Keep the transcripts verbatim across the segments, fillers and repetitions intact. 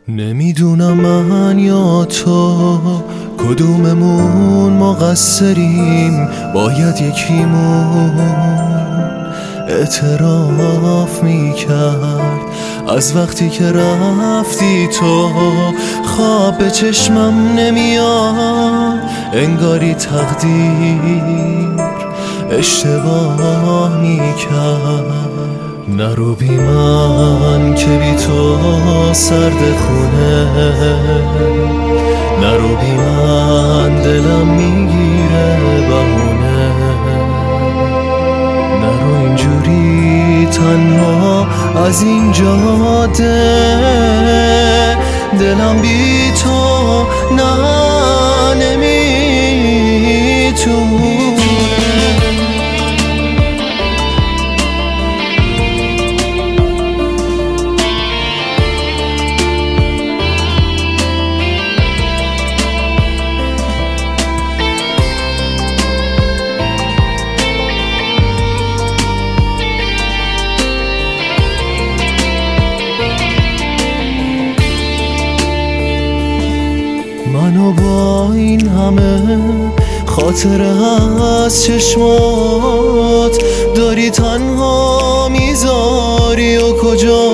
نمیدونم من یا تو کدوممون مقصریم، باید یکیمون اعتراف میکرد. از وقتی که رفتی تو خواب به چشمم نمیاد، انگاری تقدیر اشتباه میکرد. نرو بی من که بی تو سرد خونه، نرو بی من دلم میگیره بهونه، نرو اینجوری تنها از این جاده، دلم بی تو نه نمیتونه. منو با این همه خاطره از چشمات داری تنها میذاری و کجا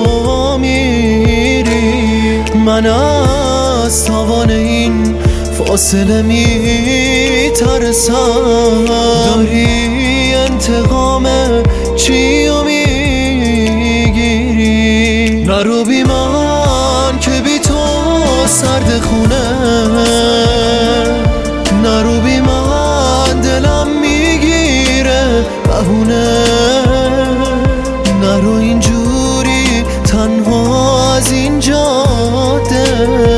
میری؟ من از تاوان این فاصله میترسم، داری انتقام چی و میگیری؟ نرو بی من که بی تو سرد خونه، نرو بی من دلم میگیره بهونه، نرو اینجوری تنها از این جاده.